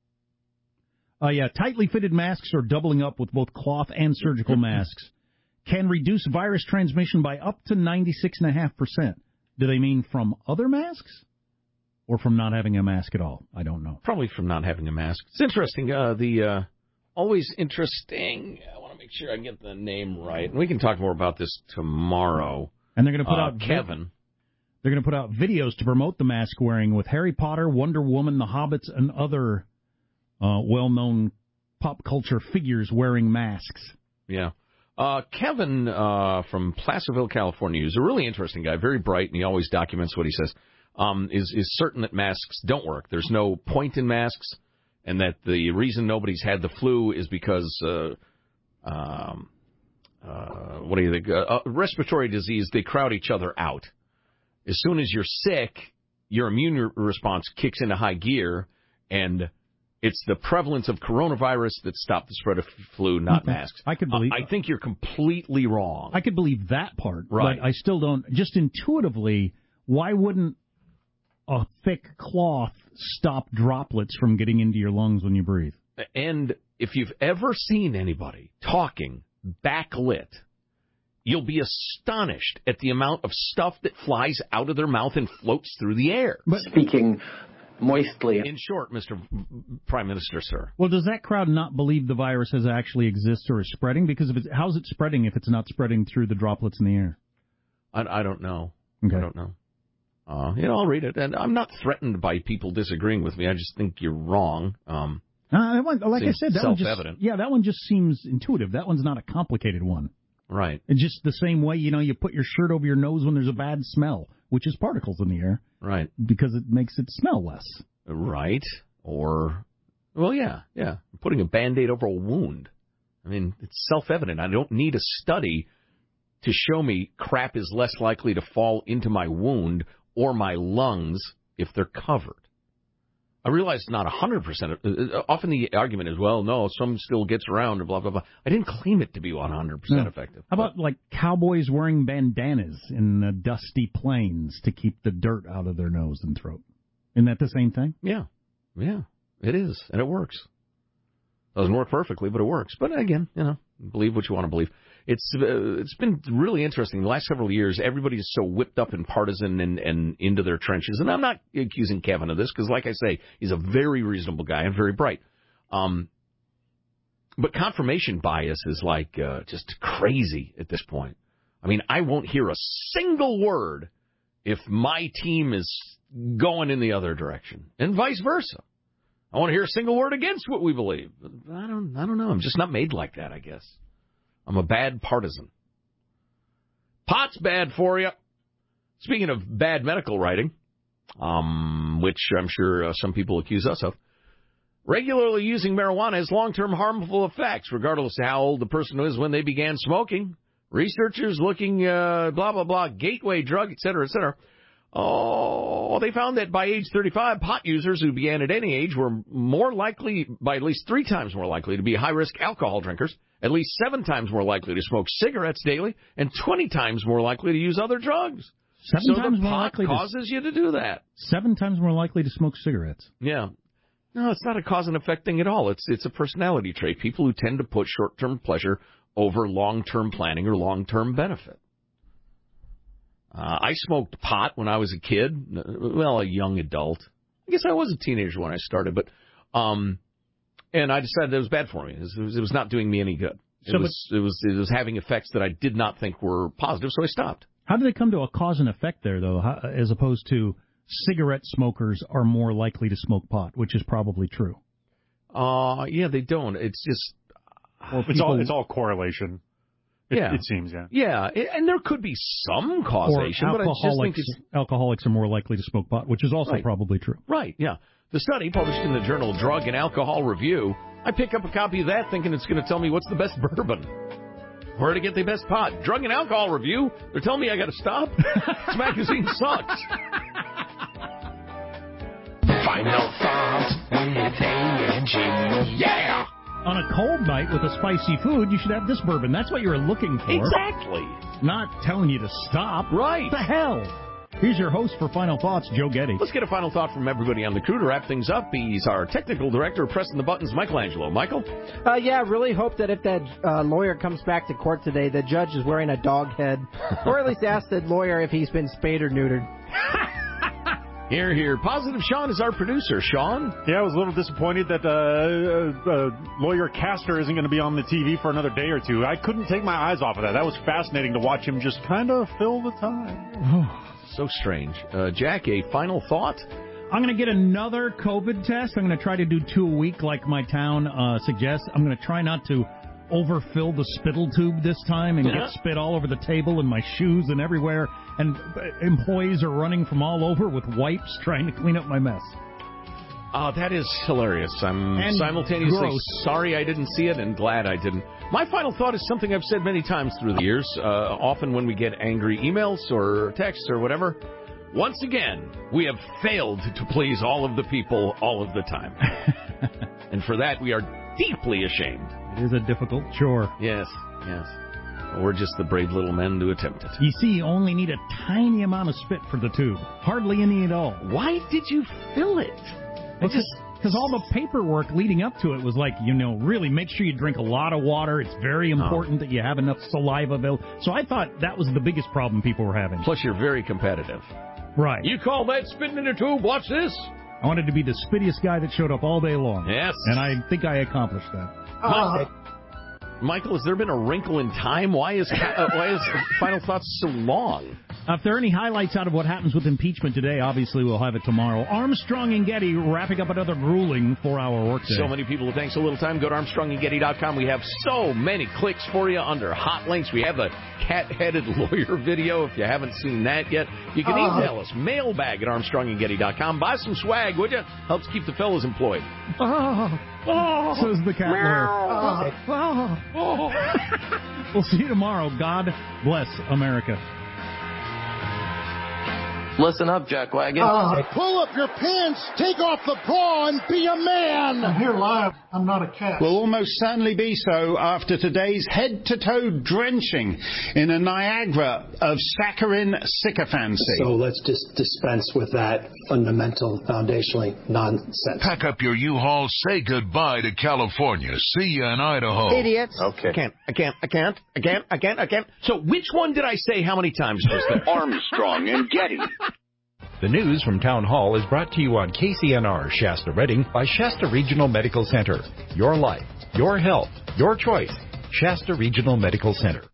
Uh, yeah, tightly fitted masks are doubling up with both cloth and surgical masks. Can reduce virus transmission by up to ninety-six point five percent. Do they mean from other masks or from not having a mask at all? I don't know. Probably from not having a mask. It's interesting. Uh, the uh, always interesting. I want to make sure I get the name right. And we can talk more about this tomorrow. And they're going to put uh, out Kevin. They're going to put out videos to promote the mask wearing with Harry Potter, Wonder Woman, The Hobbits, and other uh, well-known pop culture figures wearing masks. Yeah. Uh, Kevin uh, from Placerville, California, who's a really interesting guy, very bright, and he always documents what he says, um, is, is certain that masks don't work. There's no point in masks, and that the reason nobody's had the flu is because, uh, um, uh, what do you think, uh, uh, respiratory disease, they crowd each other out. As soon as you're sick, your immune response kicks into high gear, and it's the prevalence of coronavirus that stopped the spread of flu, not Okay. masks. I could believe. Uh, I think you're completely wrong. I could believe that part, Right. but I still don't. Just intuitively, why wouldn't a thick cloth stop droplets from getting into your lungs when you breathe? And if you've ever seen anybody talking backlit, you'll be astonished at the amount of stuff that flies out of their mouth and floats through the air. But speaking moistly. In short, Mister Prime Minister, sir. Well, does that crowd not believe the virus has actually exists or is spreading? Because if it's, how's it spreading if it's not spreading through the droplets in the air? I, I don't know. Okay. I don't know. Uh, you know, I'll read it. And I'm not threatened by people disagreeing with me. I just think you're wrong. Um, Uh, that one, like I seems said, that one just, self-evident. yeah, that one just seems intuitive. That one's not a complicated one. Right. It's just the same way, you know, you put your shirt over your nose when there's a bad smell, which is particles in the air. Right. Because it makes it smell less. Right. Or, well, yeah, yeah. Putting a Band-Aid over a wound. I mean, it's self-evident. I don't need a study to show me crap is less likely to fall into my wound or my lungs if they're covered. I realize it's not one hundred percent. Often the argument is, well, no, some still gets around and blah, blah, blah. I didn't claim it to be one hundred percent No. effective. How about, like, cowboys wearing bandanas in the dusty plains to keep the dirt out of their nose and throat? Isn't that the same thing? Yeah. Yeah, it is. And it works. Doesn't work perfectly, but it works. But again, you know, believe what you want to believe. It's uh, it's been really interesting. The last several years, everybody is so whipped up and partisan and, and into their trenches. And I'm not accusing Kevin of this because, like I say, he's a very reasonable guy and very bright. Um, but confirmation bias is like uh, just crazy at this point. I mean, I won't hear a single word if my team is going in the other direction, and vice versa. I won't hear a single word against what we believe. I don't, I don't know. I'm just not made like that, I guess. I'm a bad partisan. Pot's bad for you. Speaking of bad medical writing, um, which I'm sure uh, some people accuse us of, regularly using marijuana has long-term harmful effects, regardless of how old the person is when they began smoking. Researchers looking, uh, blah, blah, blah, gateway drug, et cetera, et cetera. Oh, they found that by age thirty-five, pot users who began at any age were more likely, by at least three times more likely, to be high-risk alcohol drinkers, at least seven times more likely to smoke cigarettes daily, and twenty times more likely to use other drugs. Seven so times the more pot likely causes to, you to do that. Seven times more likely to smoke cigarettes. Yeah. No, it's not a cause and effect thing at all. It's it's a personality trait. People who tend to put short-term pleasure over long-term planning or long-term benefit. Uh, I smoked pot when I was a kid, well, a young adult. I guess I was a teenager when I started, but um, and I decided that it was bad for me. It was, it was not doing me any good. It, so, was, but, it was it was having effects that I did not think were positive, so I stopped. How do they come to a cause and effect there, though, how, as opposed to cigarette smokers are more likely to smoke pot, which is probably true? Uh, yeah, they don't. It's just... Well, it's all it's all correlation. It, yeah, it seems. Yeah, yeah, and there could be some causation, but I just think it's... alcoholics are more likely to smoke pot, which is also right. probably true. Right. Yeah. The study published in the journal Drug and Alcohol Review. I pick up a copy of that, thinking it's going to tell me what's the best bourbon, where to get the best pot. Drug and Alcohol Review. They're telling me I got to stop. This magazine sucks. Final thoughts with A and G. Yeah. On a cold night with a spicy food, you should have this bourbon. That's what you were looking for. Exactly. Not telling you to stop. Right. What the hell? Here's your host for Final Thoughts, Joe Getty. Let's get a final thought from everybody on the crew to wrap things up. He's our technical director, pressing the buttons, Michelangelo. Michael? Uh, yeah, really hope that if that uh, lawyer comes back to court today, the judge is wearing a dog head. Or at least ask the lawyer if he's been spayed or neutered. Here, here. Positive Sean is our producer. Sean? Yeah, I was a little disappointed that uh, uh, lawyer Castor isn't going to be on the T V for another day or two. I couldn't take my eyes off of that. That was fascinating to watch him just kind of fill the time. So strange. Uh, Jack, a final thought? I'm going to get another COVID test. I'm going to try to do two a week like my town uh, suggests. I'm going to try not to overfill the spittle tube this time and get spit all over the table and my shoes and everywhere. And employees are running from all over with wipes trying to clean up my mess. Oh, that is hilarious. I'm and simultaneously gross. sorry I didn't see it and glad I didn't. My final thought is something I've said many times through the years, uh, often when we get angry emails or texts or whatever. Once again, we have failed to please all of the people all of the time. And for that, we are deeply ashamed. It is a difficult chore. Yes, yes. We're just the brave little men to attempt it. You see, you only need a tiny amount of spit for the tube. Hardly any at all. Why did you fill it? Well, just because all the paperwork leading up to it was like, you know, really make sure you drink a lot of water. It's very important oh. that you have enough saliva available. So I thought that was the biggest problem people were having. Plus, you're very competitive. Right. You call that spitting in a tube? Watch this. I wanted to be the spittiest guy that showed up all day long. Yes. And I think I accomplished that. Uh, Michael, has there been a wrinkle in time? Why is uh, why is Final Thoughts so long? Uh, if there are any highlights out of what happens with impeachment today, obviously we'll have it tomorrow. Armstrong and Getty wrapping up another grueling four-hour workday. So many people, thanks a little time. Go to Armstrong and Getty dot com. We have so many clicks for you under hot links. We have a cat-headed lawyer video if you haven't seen that yet. You can uh, email us, mailbag at Armstrong and Getty dot com. Buy some swag, would you? Helps keep the fellas employed. Oh, oh, says the cat lawyer. Oh, oh, oh. We'll see you tomorrow. God bless America. Listen up, Jackwagon. Uh, pull up your pants, take off the bra, and be a man. I'm here live. I'm not a cat. Will almost certainly be so after today's head-to-toe drenching in a Niagara of saccharine sycophancy. So let's just dispense with that fundamental, foundationally nonsense. Pack up your U-Haul, say goodbye to California. See you in Idaho. Idiots. Okay. I can't, I can't, I can't, I can't, I can't, I can't. So which one did I say how many times just there? Armstrong and Getty. The news from Town Hall is brought to you on K C N R Shasta Redding by Shasta Regional Medical Center. Your life, your health, your choice. Shasta Regional Medical Center.